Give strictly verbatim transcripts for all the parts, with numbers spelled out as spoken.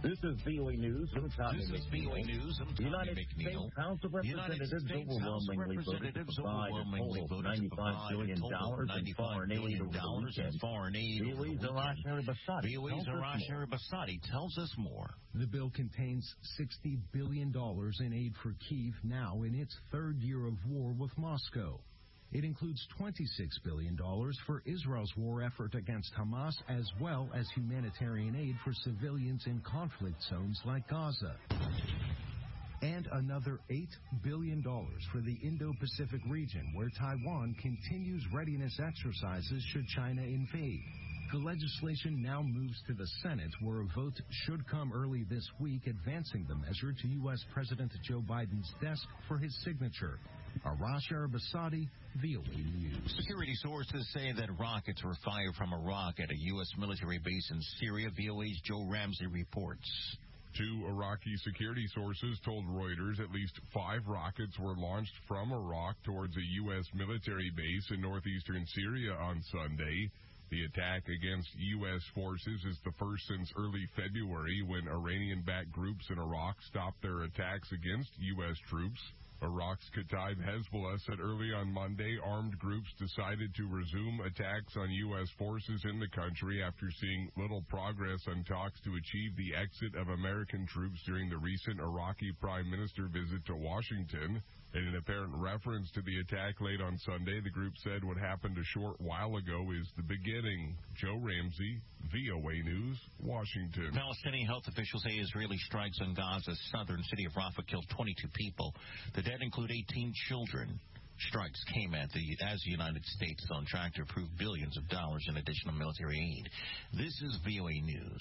This is V O A News. I'm Tommy This is V O A News. I'm The Tommy United McNeil. States House of Representatives overwhelmingly voted to provide a total of ninety-five billion dollars in foreign aid over the weekend. V O A's Arash Arabasadi V O A's Arash Arabasadi tells us more. The bill contains sixty billion dollars in aid for Kyiv now in its third year of war with Moscow. It includes twenty-six billion dollars for Israel's war effort against Hamas, as well as humanitarian aid for civilians in conflict zones like Gaza. And another eight billion dollars for the Indo-Pacific region, where Taiwan continues readiness exercises should China invade. The legislation now moves to the Senate, where a vote should come early this week, advancing the measure to U S. President Joe Biden's desk for his signature. Arash Arabasadi, V O A News. Security sources say that rockets were fired from Iraq at a U S military base in Syria. V O A's Joe Ramsey reports. Two Iraqi security sources told Reuters at least five rockets were launched from Iraq towards a U S military base in northeastern Syria on Sunday. The attack against U S forces is the first since early February, when Iranian-backed groups in Iraq stopped their attacks against U S troops. Iraq's Kataib Hezbollah said early on Monday armed groups decided to resume attacks on U S forces in the country after seeing little progress on talks to achieve the exit of American troops during the recent Iraqi Prime Minister visit to Washington. In an apparent reference to the attack late on Sunday, the group said what happened a short while ago is the beginning. Joe Ramsey, V O A News, Washington. Palestinian health officials say Israeli strikes on Gaza's southern city of Rafah killed twenty-two people. The dead include eighteen children. Strikes came at the, as the United States is on track to approve billions of dollars in additional military aid. This is V O A News.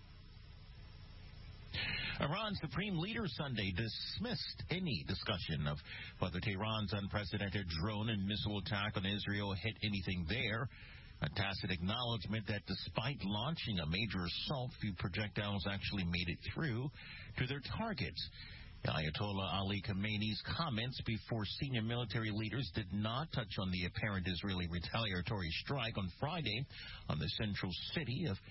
Iran's supreme leader Sunday dismissed any discussion of whether Tehran's unprecedented drone and missile attack on Israel hit anything there. A tacit acknowledgement that despite launching a major assault, few projectiles actually made it through to their targets. Ayatollah Ali Khamenei's comments before senior military leaders did not touch on the apparent Israeli retaliatory strike on Friday on the central city of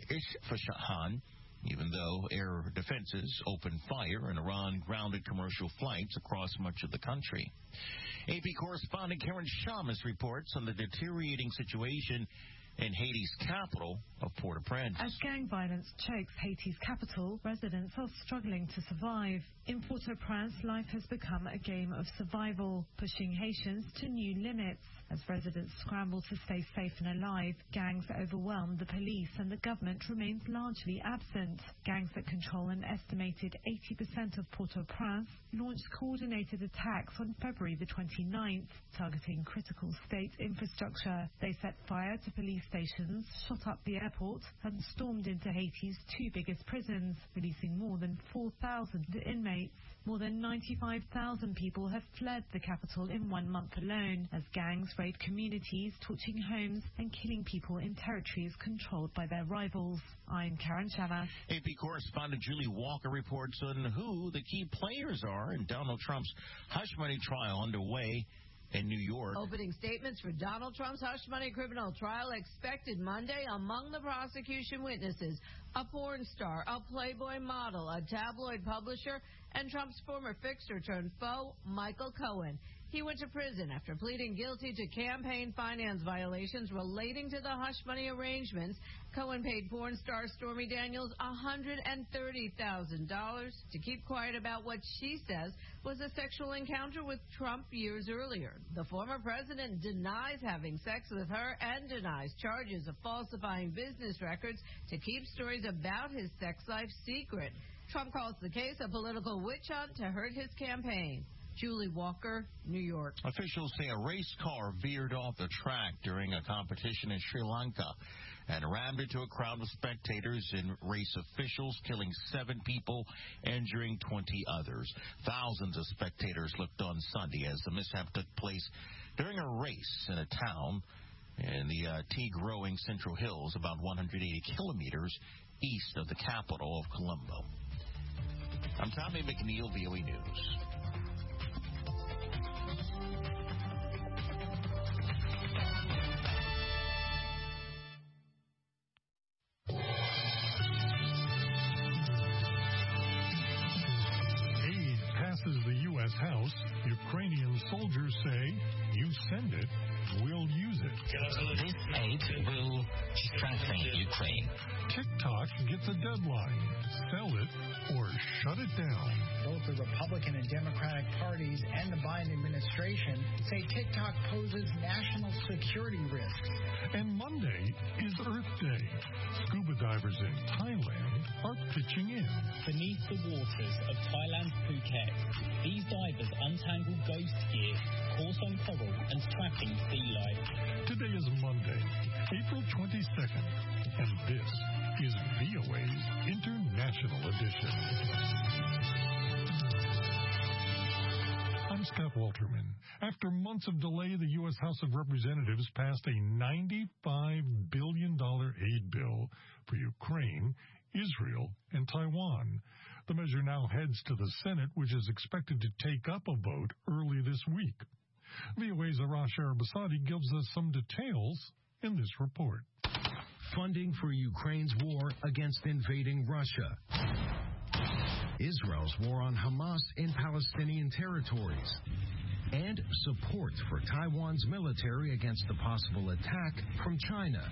Isfahan, even though air defenses opened fire and Iran grounded commercial flights across much of the country. A P correspondent Karen Shamus reports on the deteriorating situation in Haiti's capital of Port-au-Prince. As gang violence chokes Haiti's capital, residents are struggling to survive. In Port-au-Prince, life has become a game of survival, pushing Haitians to new limits. As residents scramble to stay safe and alive, gangs overwhelm the police and the government remains largely absent. Gangs that control an estimated eighty percent of Port-au-Prince launched coordinated attacks on February the twenty-ninth, targeting critical state infrastructure. They set fire to police stations, shot up the airport, and stormed into Haiti's two biggest prisons, releasing more than four thousand inmates. More than ninety-five thousand people have fled the capital in one month alone, as gangs raid communities, torching homes and killing people in territories controlled by their rivals. I'm Karen Shamas. A P correspondent Julie Walker reports on who the key players are in Donald Trump's hush money trial underway in New York. Opening statements for Donald Trump's hush money criminal trial expected Monday. Among the prosecution witnesses, a porn star, a Playboy model, a tabloid publisher, and Trump's former fixer turned foe, Michael Cohen. He went to prison after pleading guilty to campaign finance violations relating to the hush money arrangements. Cohen paid porn star Stormy Daniels one hundred thirty thousand dollars to keep quiet about what she says was a sexual encounter with Trump years earlier. The former president denies having sex with her and denies charges of falsifying business records to keep stories about his sex life secret. Trump calls the case a political witch hunt to hurt his campaign. Julie Walker, New York. Officials say a race car veered off the track during a competition in Sri Lanka and rammed into a crowd of spectators and race officials, killing seven people, injuring twenty others. Thousands of spectators looked on Sunday as the mishap took place during a race in a town in the uh, tea-growing Central Hills, about one hundred eighty kilometers east of the capital of Colombo. I'm Tommy McNeil, V O A News. house, Ukrainian soldiers say, you send it, we'll use it. This aid will strengthen Ukraine. TikTok gets a deadline. Sell it or shut it down. Both the Republican and Democratic parties and the Biden administration say TikTok poses national security risks. And Monday is Earth Day. Scuba divers in Thailand are pitching in. Beneath the waters of Thailand's Phuket, these divers untangle ghost gear, course on coral, and trapping sea life. Today is Monday, April twenty-second, and this is V O A's International Edition. I'm Scott Walterman. After months of delay, the U S House of Representatives passed a ninety-five billion dollars aid bill for Ukraine, Israel, and Taiwan. The measure now heads to the Senate, which is expected to take up a vote early this week. V O A's Arash Arabasadi gives us some details in this report. Funding for Ukraine's war against invading Russia. Israel's war on Hamas in Palestinian territories. And support for Taiwan's military against the possible attack from China.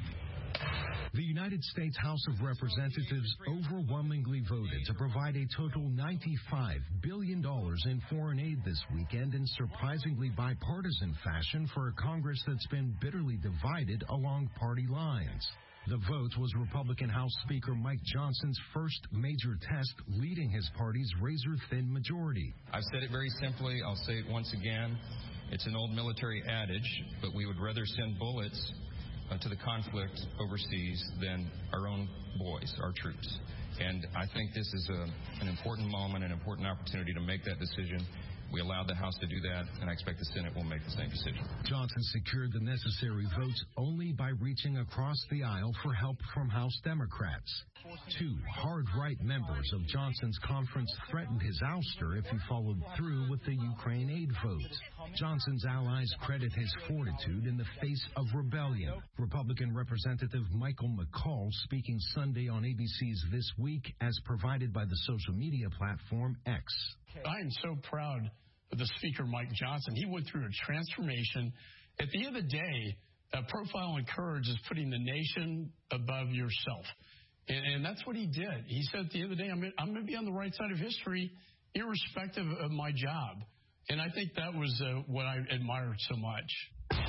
The United States House of Representatives overwhelmingly voted to provide a total ninety-five billion dollars in foreign aid this weekend in surprisingly bipartisan fashion for a Congress that's been bitterly divided along party lines. The vote was Republican House Speaker Mike Johnson's first major test leading his party's razor-thin majority. I've said it very simply. I'll say it once again. It's an old military adage, but we would rather send bullets uh, to the conflict overseas than our own boys, our troops. And I think this is a, an important moment, an important opportunity to make that decision. We allowed the House to do that, and I expect the Senate will make the same decision. Johnson secured the necessary votes only by reaching across the aisle for help from House Democrats. Two hard-right members of Johnson's conference threatened his ouster if he followed through with the Ukraine aid vote. Johnson's allies credit his fortitude in the face of rebellion. Republican Representative Michael McCall speaking Sunday on A B C's This Week as provided by the social media platform X. I am so proud of the Speaker, Mike Johnson. He went through a transformation. At the end of the day, uh, Profile and Courage is putting the nation above yourself. And, and that's what he did. He said at the end of the day, I'm, I'm going to be on the right side of history, irrespective of my job. And I think that was uh, what I admired so much.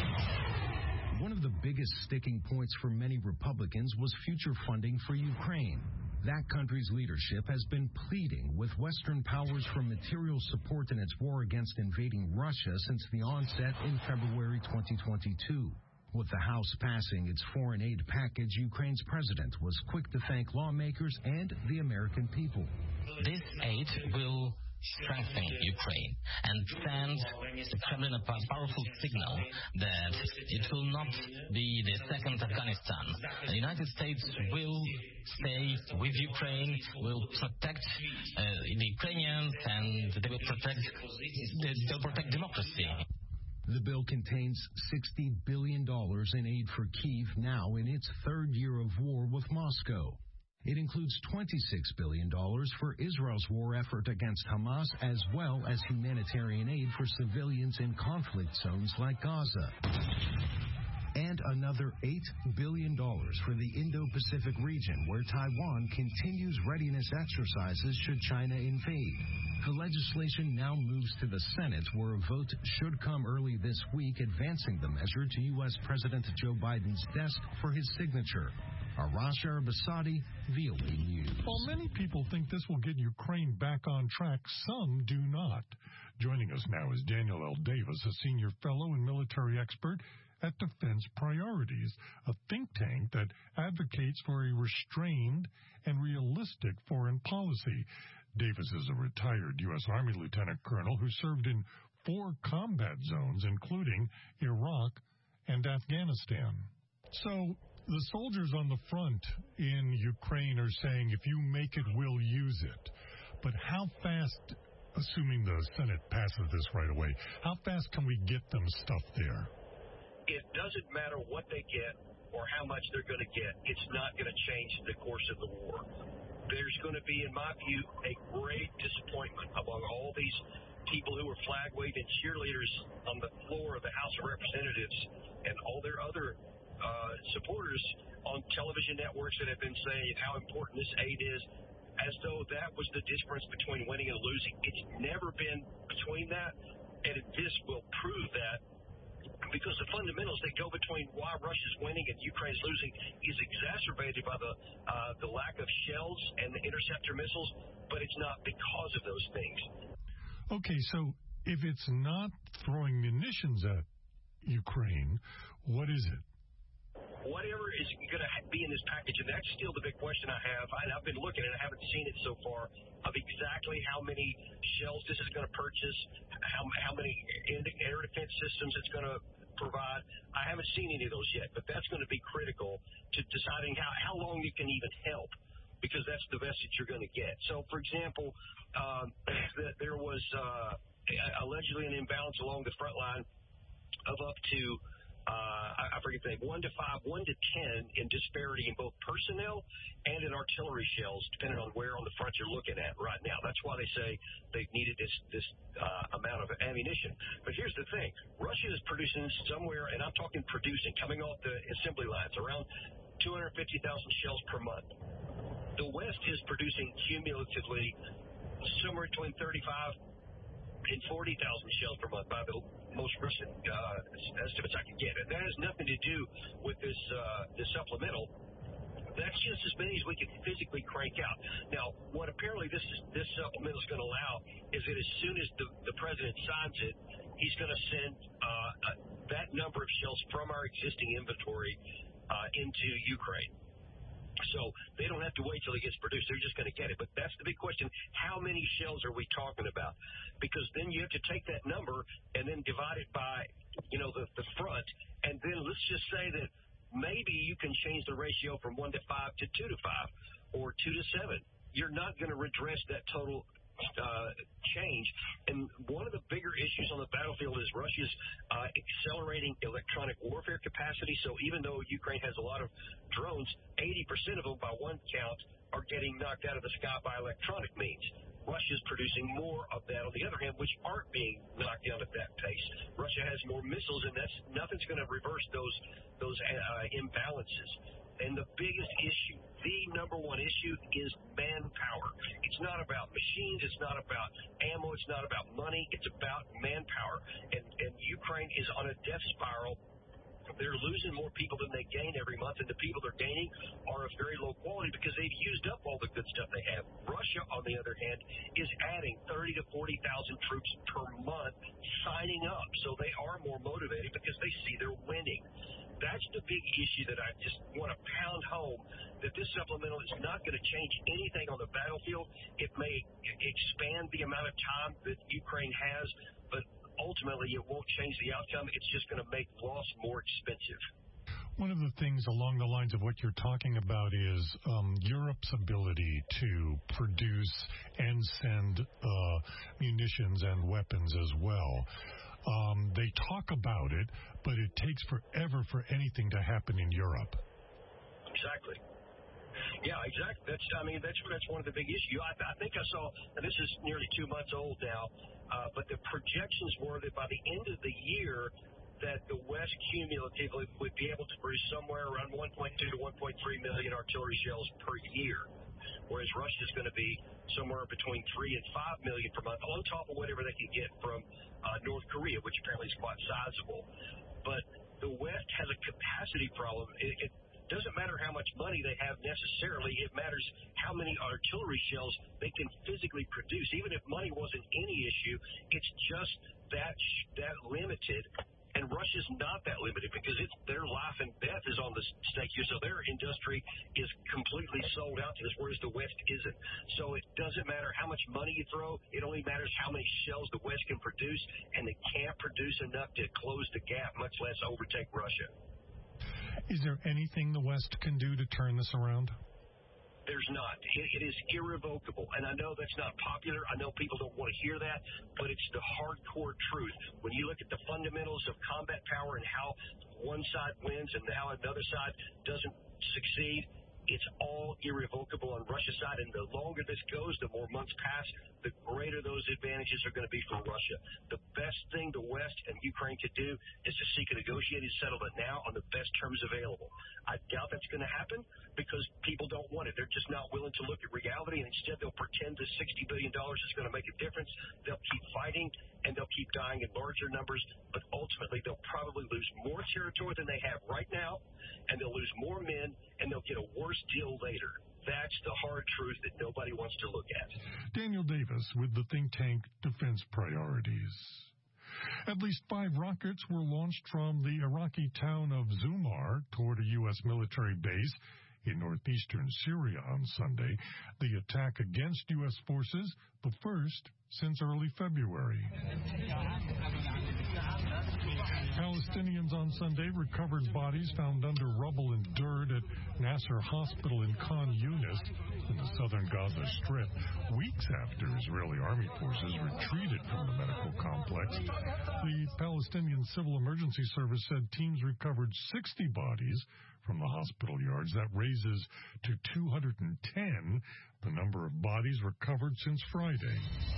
One of the biggest sticking points for many Republicans was future funding for Ukraine. That country's leadership has been pleading with Western powers for material support in its war against invading Russia since the onset in February twenty twenty-two. With the House passing its foreign aid package, Ukraine's president was quick to thank lawmakers and the American people. This aid will strengthen Ukraine and send the Kremlin a powerful signal that it will not be the second Afghanistan. The United States will stay with Ukraine, will protect uh, the Ukrainians, and they will protect they'll protect democracy. The bill contains sixty billion dollars in aid for Kyiv now in its third year of war with Moscow. It includes twenty-six billion dollars for Israel's war effort against Hamas, as well as humanitarian aid for civilians in conflict zones like Gaza. And another eight billion dollars for the Indo-Pacific region, where Taiwan continues readiness exercises should China invade. The legislation now moves to the Senate, where a vote should come early this week, advancing the measure to U S President Joe Biden's desk for his signature. Arash Arabasadi, V O A News. While many people think this will get Ukraine back on track, some do not. Joining us now is Daniel L. Davis, a senior fellow and military expert at Defense Priorities, a think tank that advocates for a restrained and realistic foreign policy. Davis is a retired U S Army lieutenant colonel who served in four combat zones, including Iraq and Afghanistan. So, the soldiers on the front in Ukraine are saying, if you make it, we'll use it. But how fast, assuming the Senate passes this right away, how fast can we get them stuff there? It doesn't matter what they get or how much they're going to get. It's not going to change the course of the war. There's going to be, in my view, a great disappointment among all these people who were flag-waving cheerleaders on the floor of the House of Representatives and all their other uh, supporters on television networks that have been saying how important this aid is, as though that was the difference between winning and losing. It's never been between that, and this will prove that, because the fundamentals that go between why Russia's winning and Ukraine's losing is exacerbated by the uh, the lack of shells and the interceptor missiles, but it's not because of those things. Okay, so if it's not throwing munitions at Ukraine, what is it? Whatever is going to be in this package, and that's still the big question I have, and I've been looking and I haven't seen it so far, of exactly how many shells this is going to purchase, how, how many air defense systems it's going to provide. I haven't seen any of those yet, but that's going to be critical to deciding how, how long you can even help, because that's the best that you're going to get. So, for example, um, there was uh, allegedly an imbalance along the front line of up to Uh, I forget the name, one to five, one to ten in disparity in both personnel and in artillery shells, depending on where on the front you're looking at right now. That's why they say they needed this this uh, amount of ammunition. But here's the thing. Russia is producing somewhere, and I'm talking producing, coming off the assembly lines, around two hundred fifty thousand shells per month. The West is producing cumulatively somewhere between thirty-five and forty thousand shells per month by the most recent uh, estimates I can get. And that has nothing to do with this uh, this supplemental. That's just as many as we can physically crank out. Now, what apparently this is, this supplemental is going to allow is that as soon as the, the president signs it, he's going to send uh, that number of shells from our existing inventory uh, into Ukraine. So they don't have to wait till it gets produced. They're just going to get it. But that's the big question. How many shells are we talking about? Because then you have to take that number and then divide it by, you know, the, the front. And then let's just say that maybe you can change the ratio from one to five to two to five or two to seven. You're not going to redress that total uh, change. And one of the bigger issues on the battlefield is Russia's uh, accelerating electronic warfare capacity. So even though Ukraine has a lot of drones, eighty percent of them by one count are getting knocked out of the sky by electronic means. Russia's producing more of that, on the other hand, which aren't being knocked down at that pace. Russia has more missiles, and that's nothing's going to reverse those those uh, imbalances. And the biggest issue, the number one issue, is manpower. It's not about machines. It's not about ammo. It's not about money. It's about manpower. And, and Ukraine is on a death spiral. They're losing more people than they gain every month, and the people they're gaining are of very low quality because they've used up all the good stuff they have. Russia, on the other hand, is adding thirty to forty thousand troops per month signing up. So they are more motivated because they see they're winning. That's the big issue that I just want to pound home, that this supplemental is not going to change anything on the battlefield. It may expand the amount of time that Ukraine has, but ultimately it won't change the outcome. It's just going to make loss more expensive. One of the things along the lines of what you're talking about is um, Europe's ability to produce and send uh, munitions and weapons as well. Um, they talk about it, but it takes forever for anything to happen in Europe. Exactly. Yeah, exactly. That's I mean that's that's one of the big issues. I, I think I saw, and this is nearly two months old now, uh, but the projections were that by the end of the year, that the West cumulatively would be able to produce somewhere around one point two to one point three million artillery shells per year, whereas Russia is going to be somewhere between three and five million per month, on top of whatever they can get from uh, North Korea, which apparently is quite sizable. But the West has a capacity problem. It, it doesn't matter how much money they have necessarily. It matters how many artillery shells they can physically produce. Even if money wasn't any issue, it's just that that limited. And Russia's not that limited because it's their life and death is on the stake here. So their industry is completely sold out to this, whereas the West isn't. So it doesn't matter how much money you throw. It only matters how many shells the West can produce, and they can't produce enough to close the gap, much less overtake Russia. Is there anything the West can do to turn this around? There's not. It, it is irrevocable. And I know that's not popular. I know people don't want to hear that, but it's the hardcore truth. When you look at the fundamentals of combat power and how one side wins and how another side doesn't succeed, It's all irrevocable on Russia's side, and the longer this goes, the more months pass, the greater those advantages are going to be for Russia. The best thing the West and Ukraine could do is to seek a negotiated settlement now on the best terms available. I doubt that's going to happen because people don't want it. They're just not willing to look at reality, and instead they'll pretend the sixty billion dollars is going to make a difference. They'll keep fighting, and they'll keep dying in larger numbers, but ultimately they'll probably lose more territory than they have right now, and they'll lose more men, and they'll get a worse deal later. That's the hard truth that nobody wants to look at. Daniel Davis with the think tank Defense Priorities. At least five rockets were launched from the Iraqi town of Zumar toward a U S military base in northeastern Syria on Sunday. The attack against U S forces, the first since early February. Palestinians on Sunday recovered bodies found under rubble and dirt at Nasser Hospital in Khan Yunis in the southern Gaza Strip, weeks after Israeli army forces retreated from the medical complex. The Palestinian Civil Emergency Service said teams recovered sixty bodies from the hospital yards. That raises to two hundred ten the number of bodies recovered since Friday.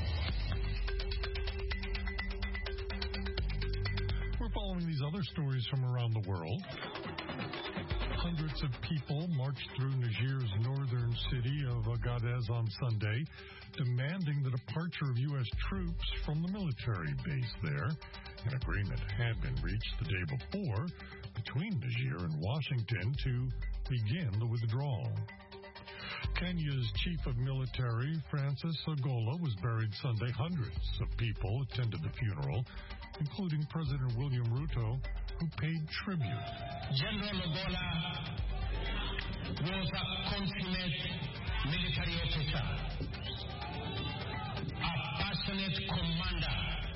We're following these other stories from around the world. Hundreds of people marched through Niger's northern city of Agadez on Sunday, demanding the departure of U S troops from the military base there. An agreement had been reached the day before between Niger and Washington to begin the withdrawal. Kenya's chief of military, Francis Ogola, was buried Sunday. Hundreds of people attended the funeral, including President William Ruto, who paid tribute. General Ogola was a consummate military officer, a passionate commander,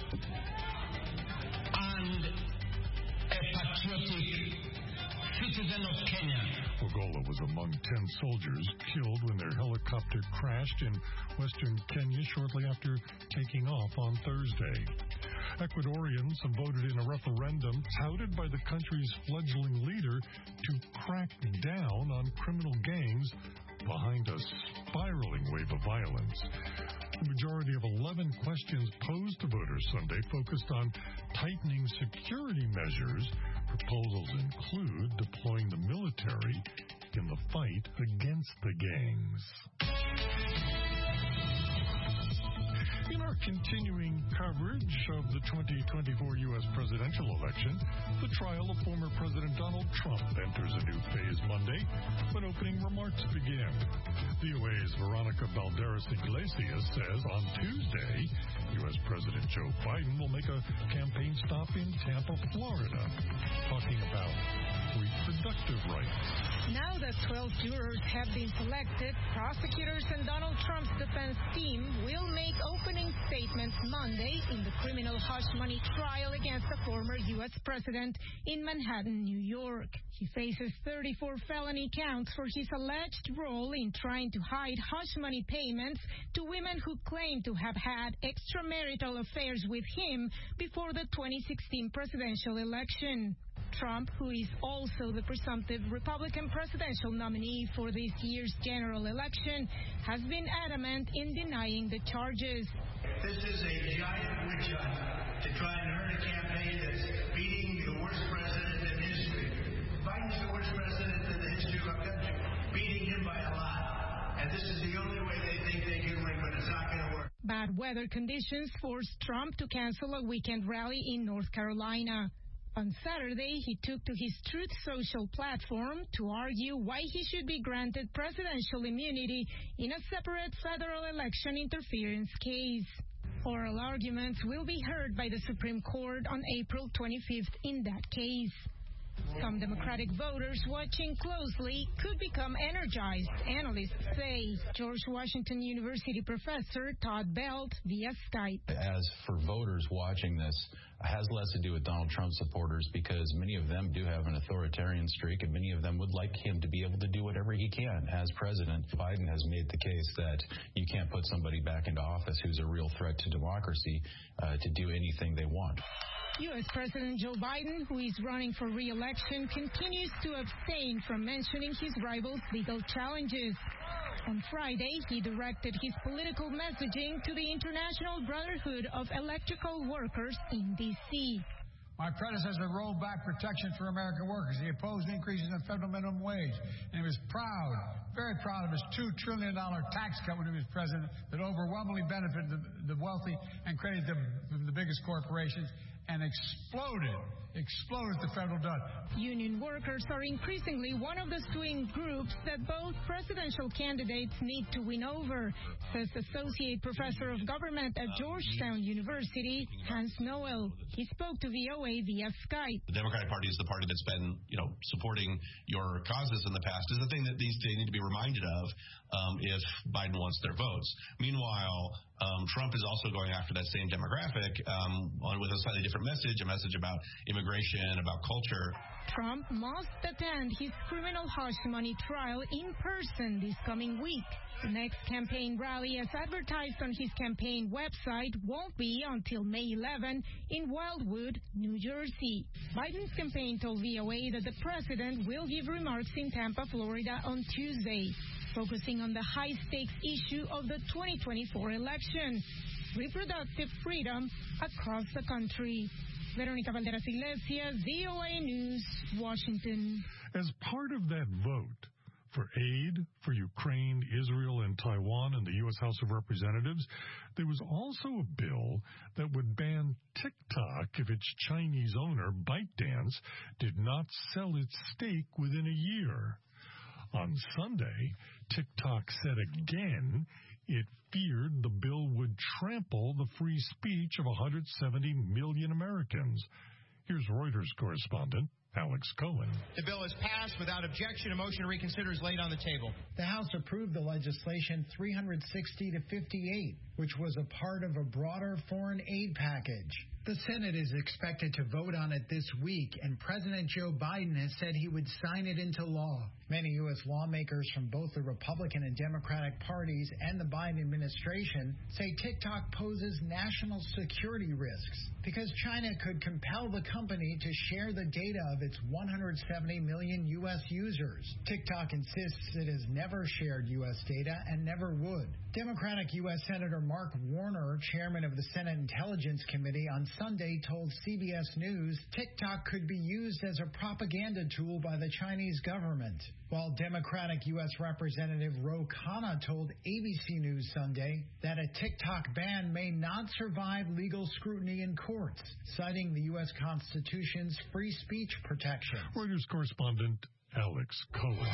and a patriotic citizen of Kenya. Ogola was among ten soldiers killed when their helicopter crashed in western Kenya shortly after taking off on Thursday. Ecuadorians have voted in a referendum touted by the country's fledgling leader to crack down on criminal gangs behind a spiraling wave of violence. The majority of eleven questions posed to voters Sunday focused on tightening security measures. Proposals include deploying the military in the fight against the gangs. In our continuing coverage of the twenty twenty-four U S presidential election, the trial of former President Donald Trump enters a new phase Monday when opening remarks begin. V O A's Veronica Balderas Iglesias says on Tuesday, U S President Joe Biden will make a campaign stop in Tampa, Florida, talking about reproductive rights. Now that twelve jurors have been selected, prosecutors and Donald Trump's defense team will make opening statements Monday in the criminal hush money trial against the former U S president in Manhattan, New York. He faces thirty-four felony counts for his alleged role in trying to hide hush money payments to women who claim to have had extramarital affairs with him before the twenty sixteen presidential election. Trump, who is also the presumptive Republican presidential nominee for this year's general election, has been adamant in denying the charges. This is a giant witch hunt to try and hurt a campaign that's beating the worst president in history. Biden's the worst president in the history of our country, beating him by a lot. And this is the only way they think they can win, but it's not going to work. Bad weather conditions forced Trump to cancel a weekend rally in North Carolina. On Saturday, he took to his Truth Social platform to argue why he should be granted presidential immunity in a separate federal election interference case. Oral arguments will be heard by the Supreme Court on April twenty-fifth in that case. Some Democratic voters watching closely could become energized, analysts say. George Washington University professor Todd Belt via Skype. As for voters watching this, it has less to do with Donald Trump supporters because many of them do have an authoritarian streak and many of them would like him to be able to do whatever he can as president. Biden has made the case that you can't put somebody back into office who's a real threat to democracy uh, to do anything they want. U S. President Joe Biden, who is running for re-election, continues to abstain from mentioning his rival's legal challenges. On Friday, he directed his political messaging to the International Brotherhood of Electrical Workers in D C My predecessor rolled back protection for American workers. He opposed increases in the federal minimum wage. And he was proud, very proud of his two trillion dollars tax cut when he was president that overwhelmingly benefited the, the wealthy and created the, the biggest corporations and exploded, exploded the federal debt. Union workers are increasingly one of the swing groups that both presidential candidates need to win over, says Associate Professor of Government at Georgetown University, Hans Noel. He spoke to V O A via Skype. The Democratic Party is the party that's been, you know, supporting your causes in the past. Is the thing that these they need to be reminded of um, if Biden wants their votes. Meanwhile, um, Trump is also going after that same demographic um, on with a slightly different message, a message about immigration, about culture. Trump must attend his criminal hush money trial in person this coming week. The next campaign rally, as advertised on his campaign website, won't be until May eleventh in Wildwood, New Jersey. Biden's campaign told V O A that the president will give remarks in Tampa, Florida on Tuesday, focusing on the high-stakes issue of the twenty twenty-four election, reproductive freedom across the country. Veronica Valderas Iglesias, V O A News, Washington. As part of that vote for aid for Ukraine, Israel, and Taiwan in the U S. House of Representatives, there was also a bill that would ban TikTok if its Chinese owner, ByteDance, did not sell its stake within a year. On Sunday, TikTok said again it feared the bill would trample the free speech of one hundred seventy million Americans. Here's Reuters correspondent Alex Cohen. The bill is passed without objection. A motion to reconsider is laid on the table. The House approved the legislation three hundred sixty to fifty-eight, which was a part of a broader foreign aid package. The Senate is expected to vote on it this week, and President Joe Biden has said he would sign it into law. Many U S lawmakers from both the Republican and Democratic parties and the Biden administration say TikTok poses national security risks because China could compel the company to share the data of its one hundred seventy million U S users. TikTok insists it has never shared U S data and never would. Democratic U S Senator Mark Warner, chairman of the Senate Intelligence Committee, on Sunday told C B S News TikTok could be used as a propaganda tool by the Chinese government. While Democratic U S Representative Ro Khanna told A B C News Sunday that a TikTok ban may not survive legal scrutiny in courts, citing the U S Constitution's free speech protection. Reuters correspondent Alex Cohen.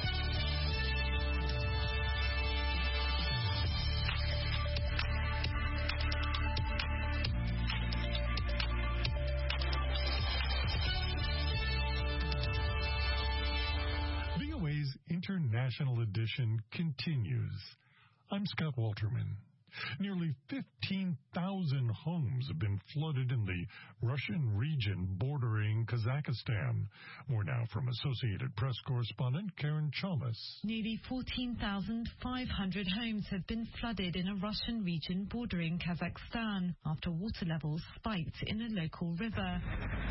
International edition continues. I'm Scott Walterman. Nearly fifteen thousand homes have been flooded in the Russian region bordering Kazakhstan. More now from Associated Press correspondent Karen Chalmers. Nearly fourteen thousand five hundred homes have been flooded in a Russian region bordering Kazakhstan after water levels spiked in a local river.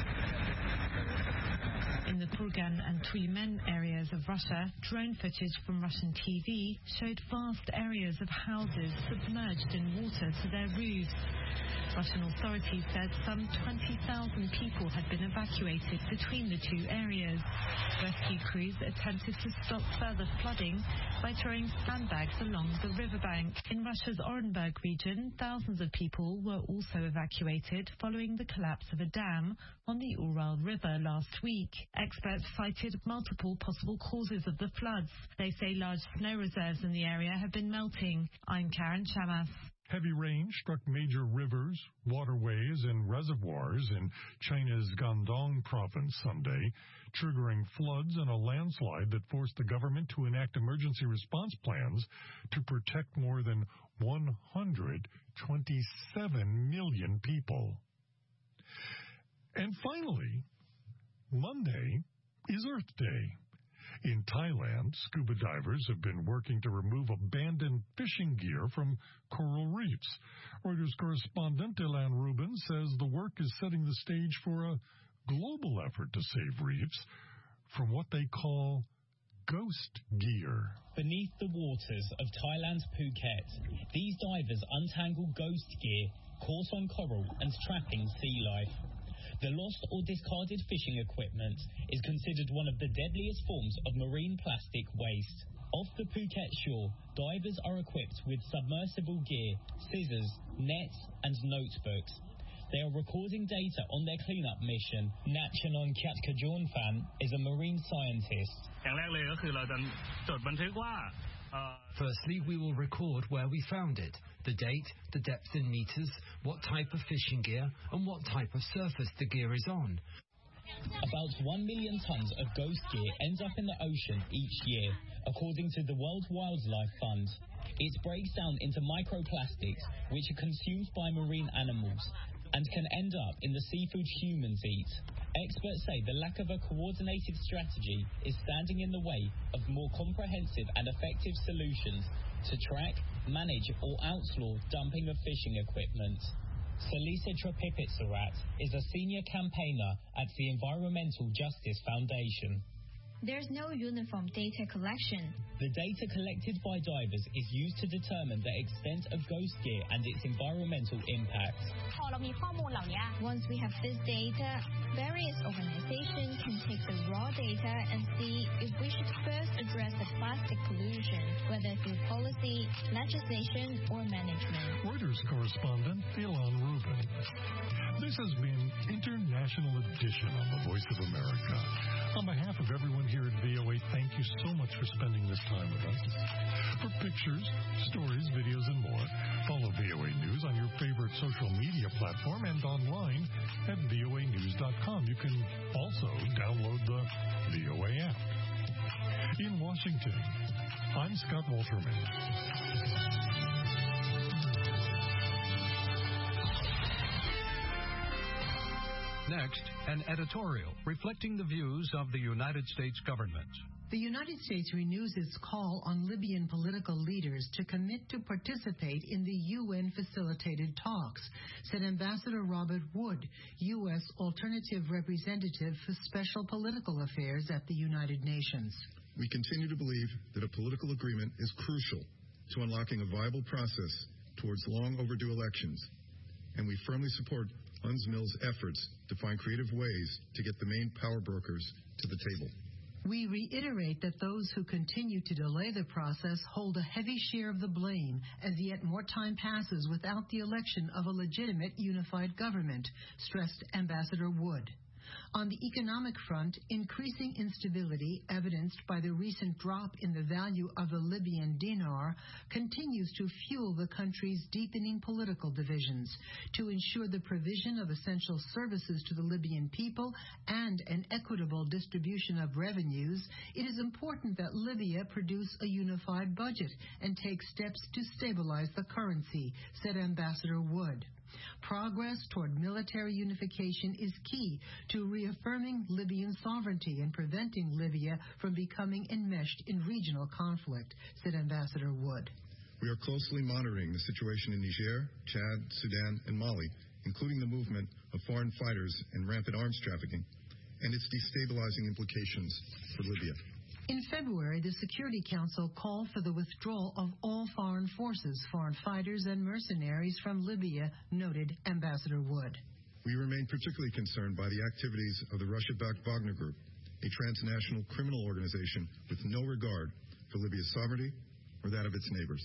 In the Kurgan and Tyumen areas of Russia, drone footage from Russian T V showed vast areas of houses submerged in water to their roofs. Russian authorities said some twenty thousand people had been evacuated between the two areas. Rescue crews attempted to stop further flooding by throwing sandbags along the riverbank. In Russia's Orenburg region, thousands of people were also evacuated following the collapse of a dam on the Ural River last week. Experts cited multiple possible causes of the floods. They say large snow reserves in the area have been melting. I'm Karen Chamas. Heavy rain struck major rivers, waterways, and reservoirs in China's Guangdong province Sunday, triggering floods and a landslide that forced the government to enact emergency response plans to protect more than one hundred twenty-seven million people. And finally, Monday is Earth Day. In Thailand, scuba divers have been working to remove abandoned fishing gear from coral reefs. Reuters correspondent Ilan Rubin says the work is setting the stage for a global effort to save reefs from what they call ghost gear. Beneath the waters of Thailand's Phuket, these divers untangle ghost gear, course on coral and trapping sea life. The lost or discarded fishing equipment is considered one of the deadliest forms of marine plastic waste. Off the Phuket shore, divers are equipped with submersible gear, scissors, nets and notebooks. They are recording data on their cleanup mission. Natchanon Kyatkajornfan is a marine scientist. Firstly, we will record where we found it, the date, the depth in meters, what type of fishing gear, and what type of surface the gear is on. About one million tons of ghost gear ends up in the ocean each year, according to the World Wildlife Fund. It breaks down into microplastics, which are consumed by marine animals, and can end up in the seafood humans eat. Experts say the lack of a coordinated strategy is standing in the way of more comprehensive and effective solutions to track, manage or outlaw dumping of fishing equipment. Salisa Trapipitsarat is a senior campaigner at the Environmental Justice Foundation. There's no uniform data collection. The data collected by divers is used to determine the extent of ghost gear and its environmental impact. Once we have this data, various organizations can take the raw data and see if we should first address the plastic pollution, whether through policy, legislation, or management. Reuters correspondent Ilan Rubin. This has been International Edition on the Voice of America. On behalf of everyone here at V O A, thank you so much for spending this time with us. For pictures, stories, videos, and more, follow V O A News on your favorite social media platform and online at V O A news dot com. You can also download the V O A app. In Washington, I'm Scott Wolterman. Next, an editorial reflecting the views of the United States government. The United States renews its call on Libyan political leaders to commit to participate in the U N-facilitated talks, said Ambassador Robert Wood, U S Alternative Representative for Special Political Affairs at the United Nations. We continue to believe that a political agreement is crucial to unlocking a viable process towards long overdue elections, and we firmly support UNSMIL's efforts to find creative ways to get the main power brokers to the table. We reiterate that those who continue to delay the process hold a heavy share of the blame as yet more time passes without the election of a legitimate unified government, stressed Ambassador Wood. On the economic front, increasing instability, evidenced by the recent drop in the value of the Libyan dinar, continues to fuel the country's deepening political divisions. To ensure the provision of essential services to the Libyan people and an equitable distribution of revenues, it is important that Libya produce a unified budget and take steps to stabilize the currency, said Ambassador Wood. Progress toward military unification is key to reaffirming Libyan sovereignty and preventing Libya from becoming enmeshed in regional conflict, said Ambassador Wood. We are closely monitoring the situation in Niger, Chad, Sudan, and Mali, including the movement of foreign fighters and rampant arms trafficking, and its destabilizing implications for Libya. In February, the Security Council called for the withdrawal of all foreign forces, foreign fighters, and mercenaries from Libya, noted Ambassador Wood. We remain particularly concerned by the activities of the Russia-backed Wagner Group, a transnational criminal organization with no regard for Libya's sovereignty or that of its neighbors.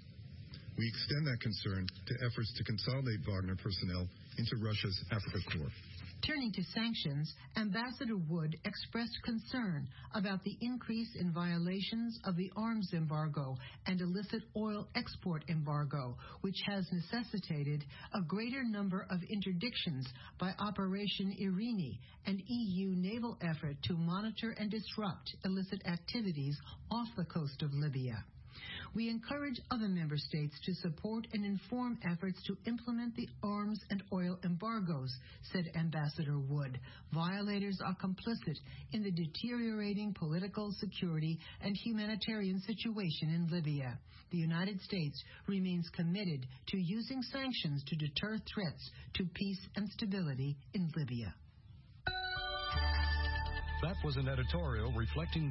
We extend that concern to efforts to consolidate Wagner personnel into Russia's Africa Corps. Turning to sanctions, Ambassador Wood expressed concern about the increase in violations of the arms embargo and illicit oil export embargo, which has necessitated a greater number of interdictions by Operation Irini, an E U naval effort to monitor and disrupt illicit activities off the coast of Libya. We encourage other member states to support and inform efforts to implement the arms and oil embargoes, said Ambassador Wood. Violators are complicit in the deteriorating political, security, and humanitarian situation in Libya. The United States remains committed to using sanctions to deter threats to peace and stability in Libya. That was an editorial reflecting